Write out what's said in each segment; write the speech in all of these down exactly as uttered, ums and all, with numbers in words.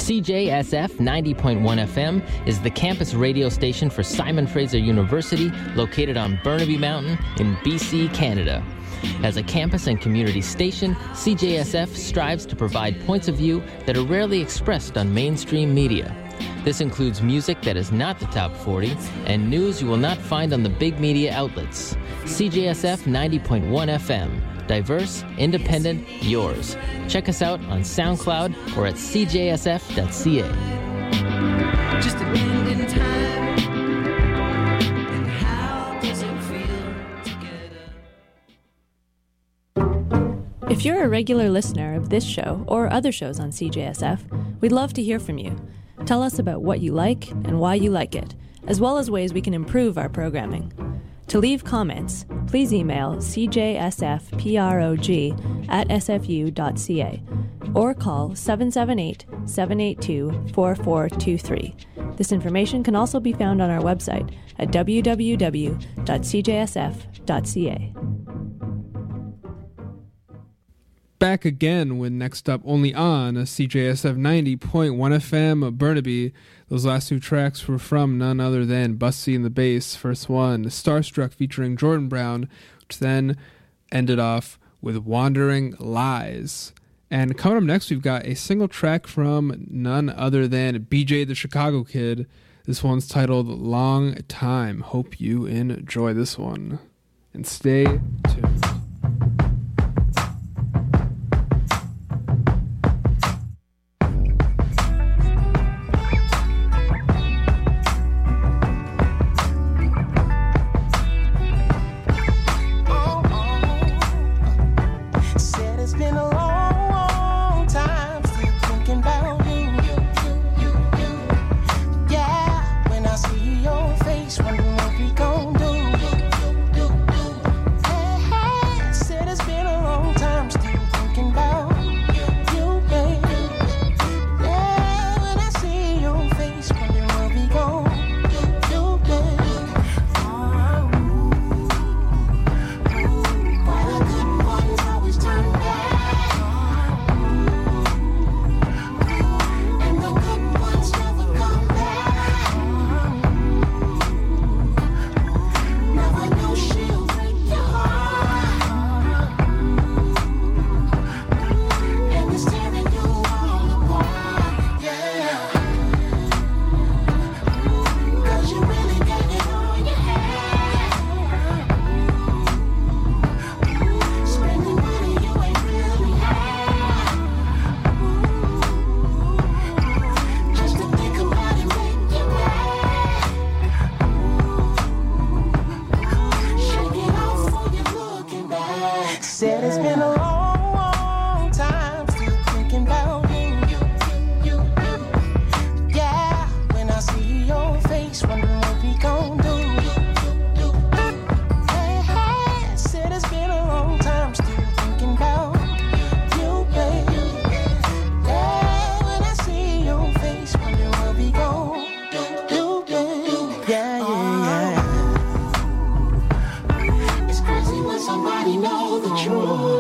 C J S F ninety point one F M is the campus radio station for Simon Fraser University, located on Burnaby Mountain in B C, Canada. As a campus and community station, C J S F strives to provide points of view that are rarely expressed on mainstream media. This includes music that is not the top forty and news you will not find on the big media outlets. C J S F ninety point one F M. Diverse, independent, yours. Check us out on SoundCloud or at c j s f dot c a. Just a bend in time. And how does it feel together? If you're a regular listener of this show or other shows on C J S F, we'd love to hear from you. Tell us about what you like and why you like it, as well as ways we can improve our programming. To leave comments, please email c j s f prog at s f u dot c a or call seven seven eight, seven eight two, four four two three. This information can also be found on our website at w w w dot c j s f dot c a. Back again with next up only on C J S F ninety point one F M Burnaby. Those last two tracks were from none other than Busty and the Bass. First one, Starstruck featuring Jordan Brown, which then ended off with Wandering Lies. And coming up next, we've got a single track from none other than B J the Chicago Kid. This one's titled Long Time. Hope you enjoy this one. And stay tuned. Wondering what we gon' do. Hey, hey, said it's been a long time, still thinking about you, baby. Yeah, when I see your face, wondering what we gon' do, baby. Oh, why the good ones always turn back, and the good ones never come back. Said it's been a long, long time, still thinking about you. Yeah, when I see your face, wondering what we gon' do. Hey, hey, said it's been a long time, still thinking about you, baby. Yeah, when I see your face, wondering what we gon' do, baby. Yeah, yeah, yeah. It's crazy when somebody knows the truth.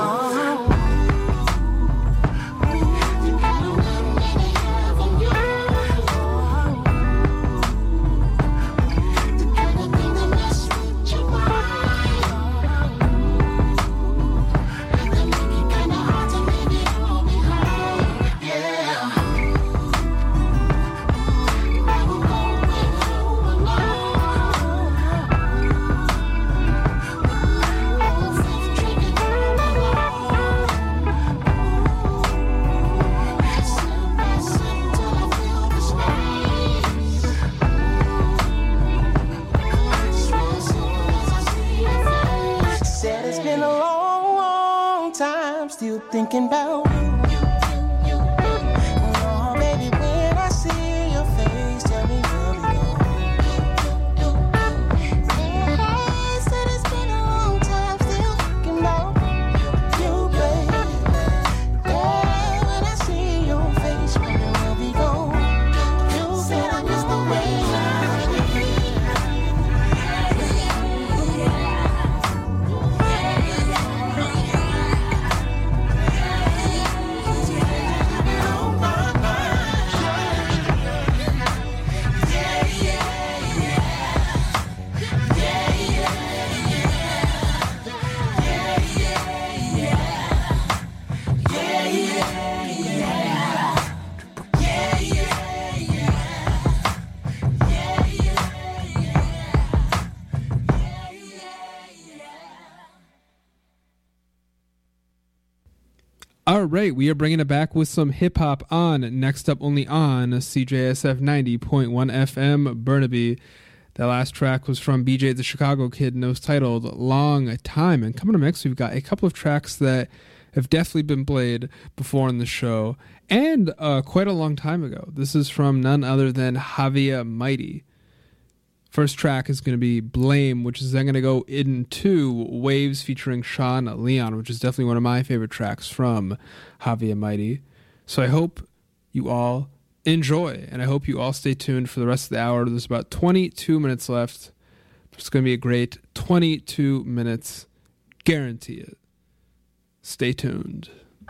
Still thinking about you. Oh, baby, when I see your face, tell me where we go. I said it's been a long time, still thinking about you, baby. Yeah, when I see your face, where we go. You said I missed the way. Yeah. All right, we are bringing it back with some hip hop on Next Up Only on C J S F ninety point one F M Burnaby. That last track was from B J the Chicago Kid and it was titled Long Time. And coming up next, we've got a couple of tracks that have definitely been played before in the show and uh, quite a long time ago. This is from none other than Javier Mighty. First track is going to be Blame, which is then going to go into Waves featuring Sean Leon, which is definitely one of my favorite tracks from Javier Mighty. So I hope you all enjoy, and I hope you all stay tuned for the rest of the hour. There's about twenty-two minutes left. It's going to be a great twenty-two minutes. Guarantee it. Stay tuned.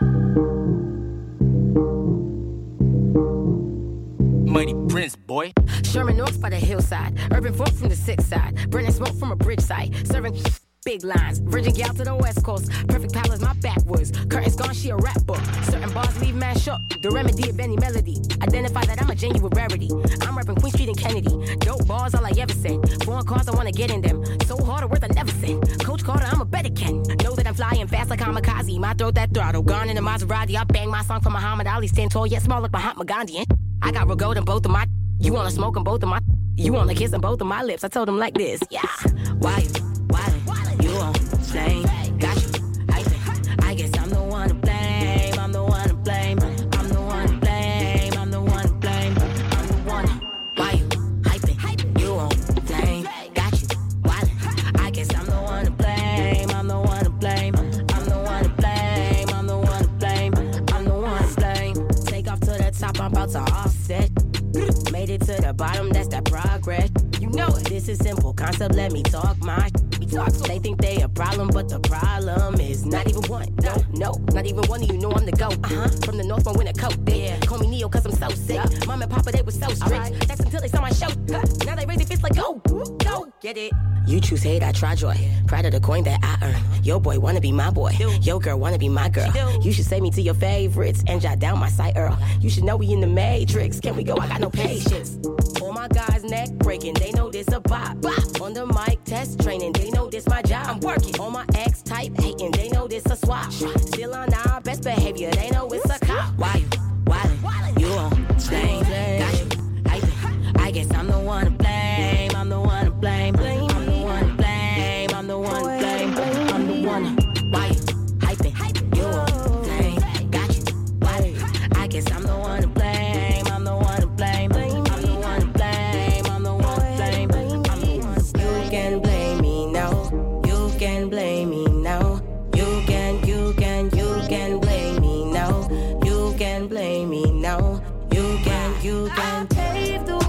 Mighty Prince, boy. Sherman Oaks by the hillside. Urban folk from the sixth side. Burning smoke from a bridge side. Serving big lines. Virgin gal to the west coast. Perfect palace, my backwoods. Curtains gone, she a rap book. Certain bars leave man shook. The remedy of any melody. Identify that I'm a genuine rarity. I'm rapping Queen Street and Kennedy. Dope bars, all I ever said. Foreign cars, I wanna get in them. So hard a worth I never said. Coach Carter, I'm a better Ken. Know that I'm flying fast like kamikaze. My throat that throttle. Gone in the Maserati. I bang my song for Muhammad Ali. Stand tall yet small like Mahatma Gandhi. I got real gold in both of my. You wanna smoke in both of my. You wanna kiss in both of my lips. I told him like this. Yeah. Why you? Why you on flame? Got you. I think. I guess I'm the one to blame. I'm the one to blame. I'm the one to blame. I'm the one to blame. I'm the one. Why you hyping? You on flame? Got you. Why? I guess I'm the one to blame. I'm the one to blame. I'm the one to blame. I'm the one to blame. I'm the one to blame. Take off to the top. I'm about to offset. Made it to the bottom, that's that progress. You know it. This is simple concept, let me talk my. They think they a problem, but the problem is not even one. No, no, not even one of you know I'm the GOAT. Uh-huh. From the north, one winter coat. They yeah. Call me Neo cause I'm so sick. Yeah. Mom and Papa, they was so strict. Right. That's until they saw my show. Huh. Now they raise their fists like, go, go, get it. You choose hate, I try joy. Pride of the coin that I earn. Yo boy wanna be my boy. Yo girl wanna be my girl. You should save me to your favorites and jot down my site, Earl. You should know we in the Matrix. Can we go? I got no patience. All my guys neck breaking, they know this a bop. Bop. On the mic, test training, they know this my job. I'm working. All my ex type hating, they know this a swap. Still on our best behavior, they know it's a cop. Why you? Why you on blame? Got you. I, I guess I'm the one to blame. I'm the one to blame. I'm the one to blame. I'm the one to blame. I'm the one. Why you hyping? You on blame? Got you. Why? I guess I'm the one to blame. I'm the one to blame. I'm the one to blame. I'm the one to blame. I'm the one. You can blame me now. You can blame me now. You can, you can, you can blame me now. You can blame me now. You can, you can. I paved the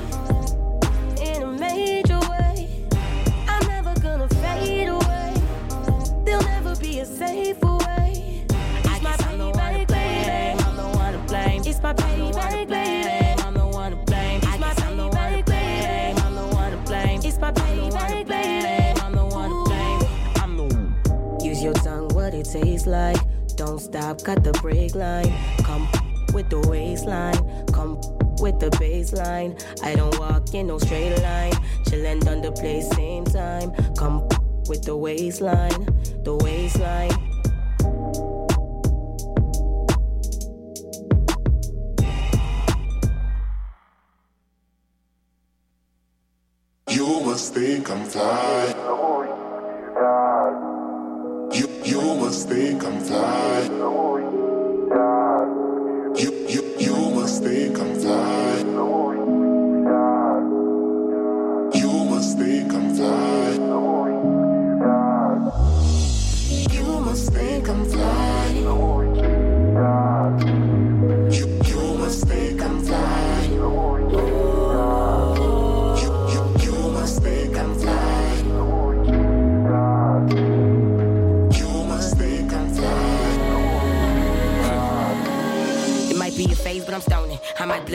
way in a major way. I'm never gonna fade away. There'll never be a safer way. It's my payback, baby. I'm the one to blame. It's my payback, baby. I'm the one to blame. It's my payback, baby. I'm the one to blame. It's my payback, baby. I'm the one to blame. I'm the one. Use your tongue, what it tastes like. Don't stop, cut the brake line. Come with the waistline, come with the baseline. I don't walk in no straight line. Chillin' on the place same time. Come with the waistline, the waistline. You must think I'm fly. You you must think I'm fly. You you you must think I'm fly. You must think I'm fly. You must think I'm fly. You you must think I'm fly. You you you must think I'm fly. You must think I'm fly.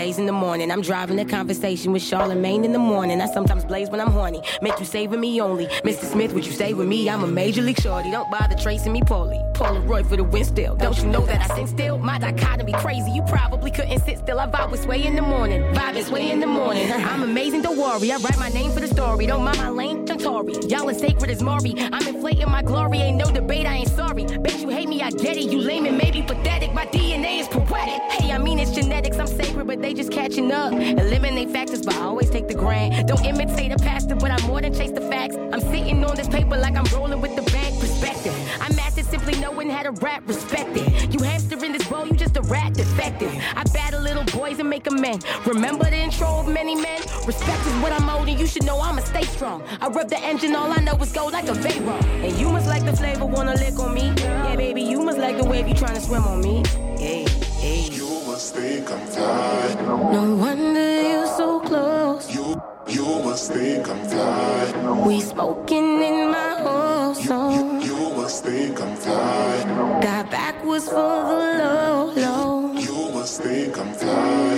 blaze in the morning. I'm driving a conversation with Charlemagne in the morning. I sometimes blaze when I'm horny. Make you savor me only. Mister Smith, would you stay with me? I'm a major league shorty. Don't bother tracing me poorly. Polaroid for the win still. Don't you know that I sing still? My dichotomy crazy. You probably couldn't sit still. I vibe with Sway in the morning. Vibe is Sway in the morning. I'm amazing, don't worry. I write my name for the story. Don't mind my lane, I'm Tory. Y'all as sacred as Maury. I'm inflating my glory. Ain't no debate, I ain't sorry. Bet you hate me, I get it. You lame and maybe pathetic. My D N A is poetic. Hey, I mean it's genetics. I'm sacred, but they just catching up. Eliminate factors, but I always take the grant. Don't imitate a pastor, but I'm more than chase the facts. I'm sitting on this paper like I'm rolling with the bank. Perspective. I'm mastered simply knowing how to rap. Respect it. You hamster in this bowl, you just a rat defective. I battle little boys and make men. Remember the intro of many men? Respect is what I'm owed, and you should know I'ma stay strong. I rub the engine, all I know is go like a Veyron. And you must like the flavor, wanna lick on me. Yeah, baby, you must like the wave, you tryna swim on me. Hey, hey. You must think I'm fly. No wonder you're so close. You, you must think I'm fly. We smoking in my whole song. You, you must think I'm fly. Got backwards for the low, low. You must think I'm fly.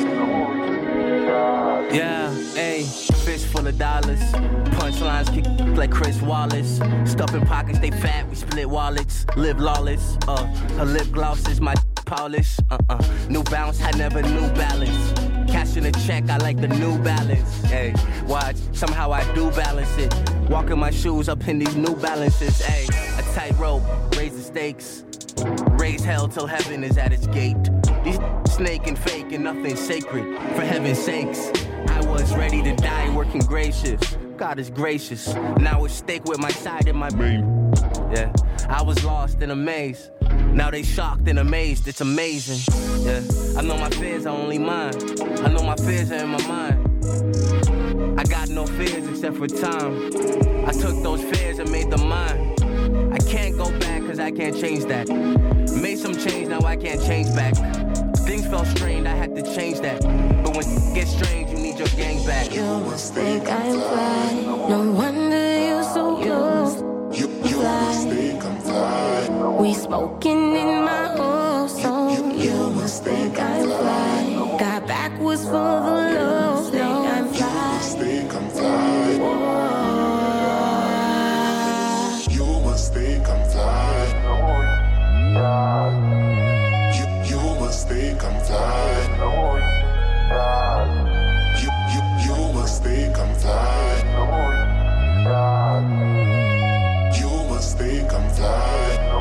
Yeah, ayy, fist full of dollars. Punchlines kick like Chris Wallace. Stuffing pockets, they fat, we split wallets. Live lawless, uh, her lip gloss is my polish. Uh-uh, New Bounce, I never knew balance. Cashing a check, I like the New Balance. Hey, watch, somehow I do balance it. Walking my shoes up in these New Balances. Hey, a tightrope, raise the stakes. Raise hell till heaven is at its gate. These snake and fake and nothing sacred. For heaven's sakes, I was ready to die working gracious. God is gracious. Now it's stake with my side and my brain. Yeah, I was lost in a maze. Now they shocked and amazed. It's amazing. Yeah, I know my fears are only mine. I know my fears are in my mind. I got no fears except for time. I took those fears and made them mine. I can't go back cause I can't change that. Made some change, now I can't change back. Things felt strained, I had to change that. But when it gets strange, you need your gang back. You must think I'm fly. No wonder you're so close. You, you must think I'm fly. We smoking in my whole song. You, you must think I'm fly. Got backwards for the low, low. I'm You fly. must think I'm fly. You must think I'm fly. You, you must think I'm fly. You, you, you must think I'm fly. You must think I'm fly.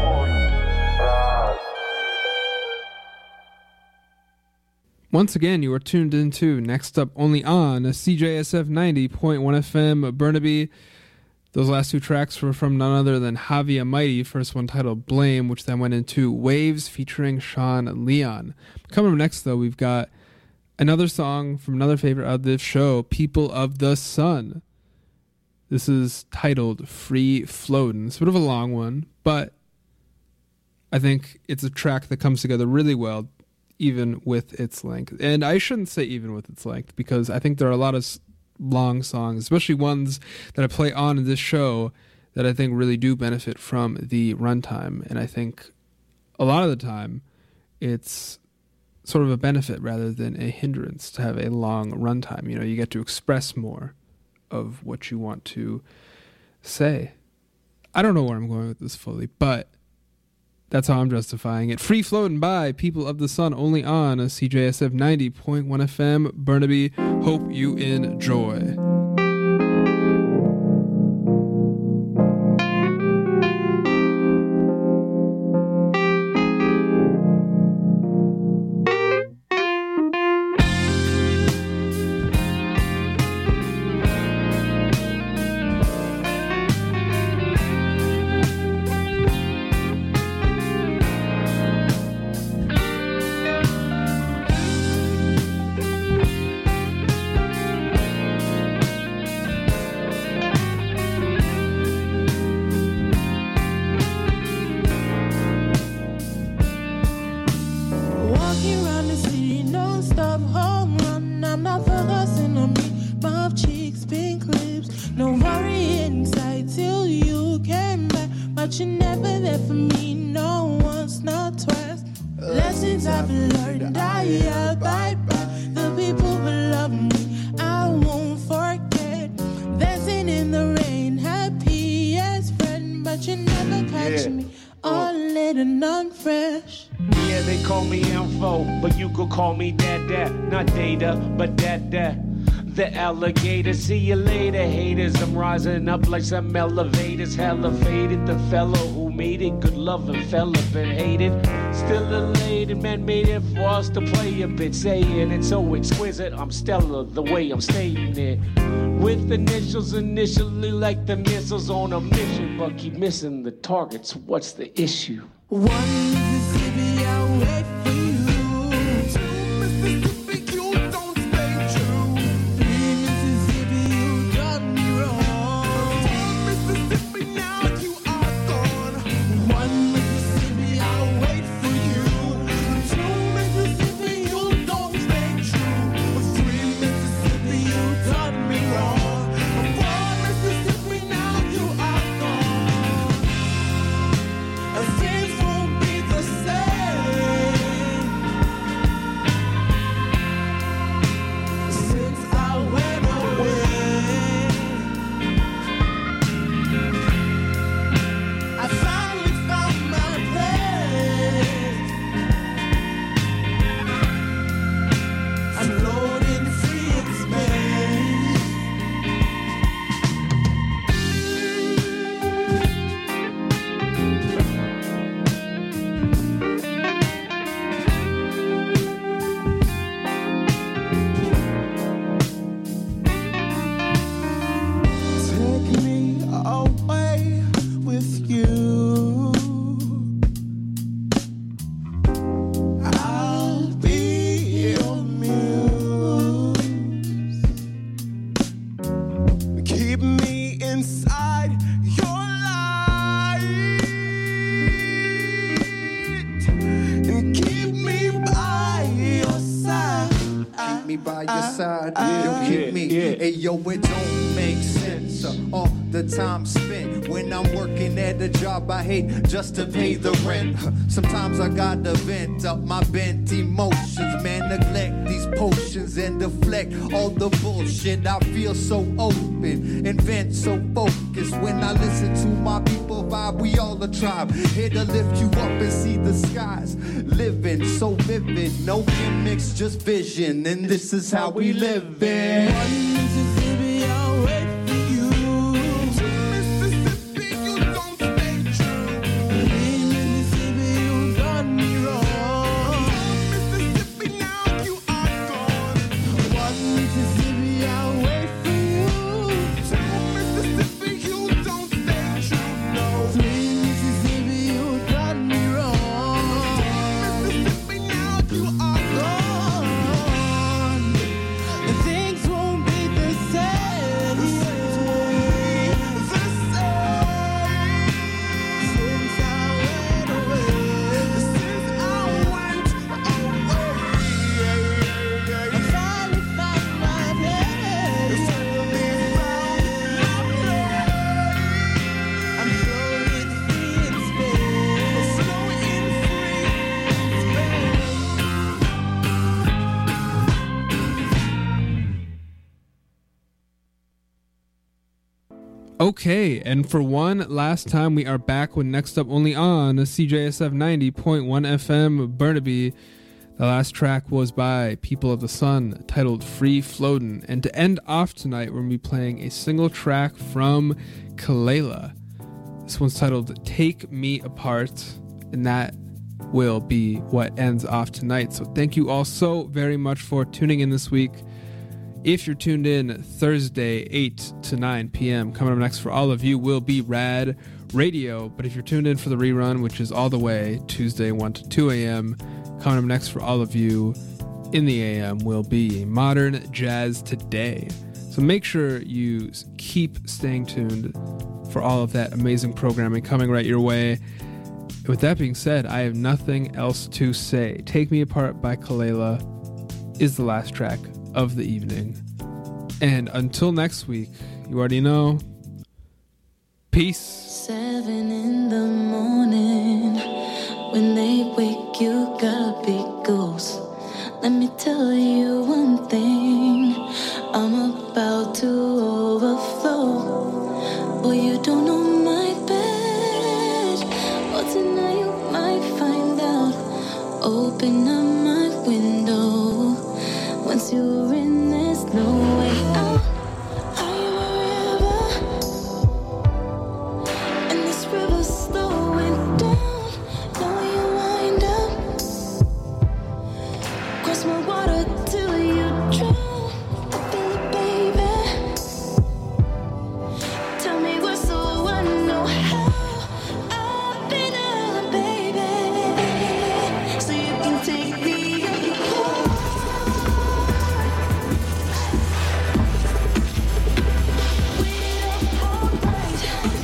Once again, you are tuned into Next Up Only on C J S F ninety point one F M Burnaby. Those last two tracks were from none other than Javi Almighty, first one titled Blame, which then went into Waves featuring Sean Leon. Coming up next, though, we've got another song from another favorite of this show, People of the Sun. This is titled Free Floatin'. It's a bit of a long one, but I think it's a track that comes together really well, even with its length. And I shouldn't say even with its length, because I think there are a lot of long songs, especially ones that I play on in this show, that I think really do benefit from the runtime. And I think a lot of the time it's sort of a benefit rather than a hindrance to have a long runtime. You know, you get to express more of what you want to say. I don't know where I'm going with this fully, but that's how I'm justifying it. Free Floatin' by People of the Sun, only on a C J S F ninety point one F M Burnaby. Hope you enjoy. Walking around the city, non-stop home run. I'm not focusing on me, buff cheeks, pink lips. No worry inside till you came back, but you're never there for me, no once, not twice. Lessons I've learned, I abide by. The the people who love me, I won't forget. Dancing in the rain, happy as friend, but you never catch Yeah. me all lit and unfresh. Yeah, they call me Info, but you could call me Dad Dad. Not Data, but Dad Dad. The alligator, see you later, haters. I'm rising up like some elevators. Hella faded, the fellow who made it. Good loving fella, been hated. Still elated, man made it for us to play a bit. Saying it's so exquisite, I'm stellar the way I'm stating it. With initials initially like the missiles on a mission, but keep missing the targets. What's the issue? One Mississippi, I'll wait for you. Two Mississippi, you don't stay true. Three Mississippi, you done me wrong. Four Mississippi, now you are gone. One Mississippi, I'll wait for you. Two Mississippi, you don't stay true. Three Mississippi, you done me wrong. Four Mississippi, now you are gone. And things won't be the same since I went away. I finally found my place. I'm floating free in space. Take me away with you. I'll be your muse. Keep me inside your light and keep me by your side. Keep me by your side, yeah, yo, keep yeah, me. yeah. Hey, yo, it don't make sense. Uh, all the time spent when I'm working at a job I hate just to pay the rent. Sometimes I gotta vent up my bent emotions, man. Neglect these potions and deflect all the bullshit. I feel so open and vent so focused when I listen to my people vibe. We all a tribe here to lift you up and see the skies. Living so vivid, no gimmicks, just vision, and this is how we live it. One Mississippi, I'll wait for you. Two Mississippi, you don't stay true. Three Mississippi, you done me wrong. Four Mississippi, now you are gone. One Mississippi, I'll wait for you. Two Mississippi, you don't stay true. No. Three Mississippi, you done me wrong. Four Mississippi, now you are gone. And things won't be the same. Things won't be the same since I went away. Since I went away. I finally found my place. I'm floating free in space. Floating free in space. Okay, and for one last time, we are back with Next Up Only on C J S F ninety point one F M Burnaby. The last track was by People of the Sun, titled Free Floatin'. And to end off tonight, we're going to be playing a single track from Kelela. This one's titled Take Me Apart, and that will be what ends off tonight. So thank you all so very much for tuning in this week. If you're tuned in Thursday, eight to nine p.m., coming up next for all of you will be Rad Radio. But if you're tuned in for the rerun, which is all the way Tuesday, one to two a.m., coming up next for all of you in the A M will be Modern Jazz Today. So make sure you keep staying tuned for all of that amazing programming coming right your way. With that being said, I have nothing else to say. Take Me Apart by Kelela is the last track of the evening. And until next week, you already know, peace. Seven in the morning, when they wake you gotta be ghost. Let me tell you one thing. I'm about to overflow. Boy, you don't know my bed. Well, tonight you might find out. Open up my window. Once you're in, there's no way out. I am a river, and this river's slowing down. Now you wind up. Cross my water till you drown. I feel it, baby. Tell me where so I know how. I've been up, baby, so you can take me apart. Wait up all night.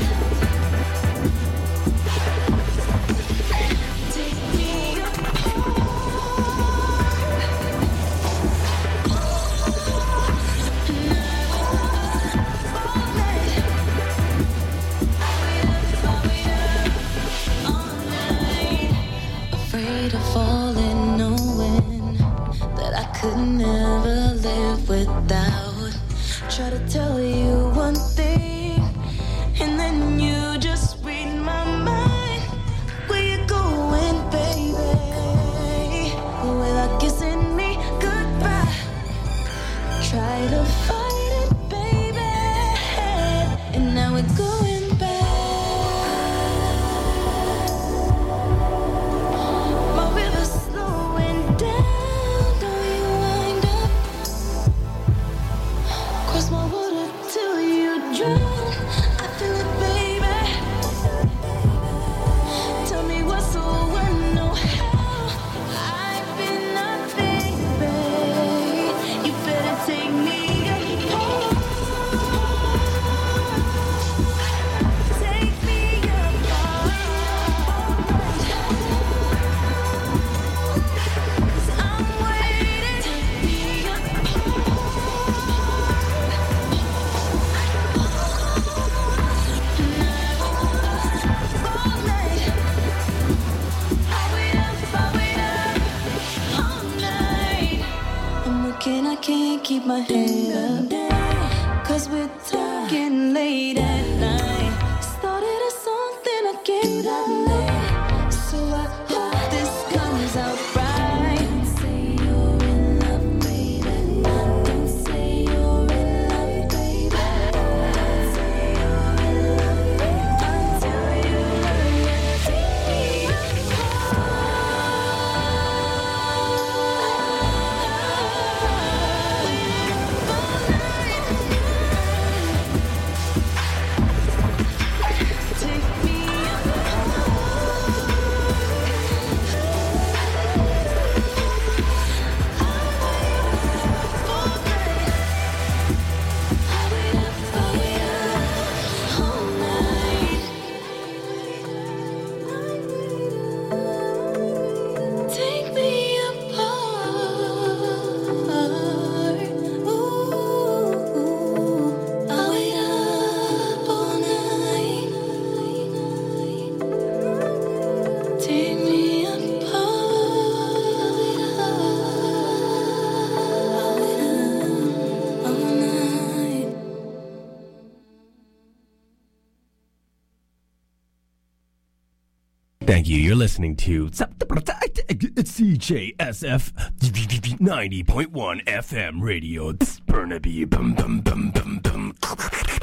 Take me afraid of falling, knowing that I could never live without. Try to tell you one thing, and then you just read my mind. Where you going, baby? Without kissing me goodbye. Try to fight it, baby, and now we're going back. My river's slowing down. Don't you wind up? Cross my water till you drown. I feel it, baby. Tell me what's so I know how. I've been up, baby. You better take me apart. Take me apart. 'Cause I'm waiting. Take me I'm working, I can't keep my head up. 'Cause we're talking late at night. Started a song, then I gave up. So I hope this comes out right. Don't say you're in love, baby. Don't say you're in love, baby. Don't say you're in love, baby. Until you learn to take me Take me Take me apart. Ooh, I'll wait up all night. Take me apart. I'll wait up all night. Thank you. You're listening to C J S F ninety point one F M radio. Burnaby. Bum, bum, bum, bum, bum.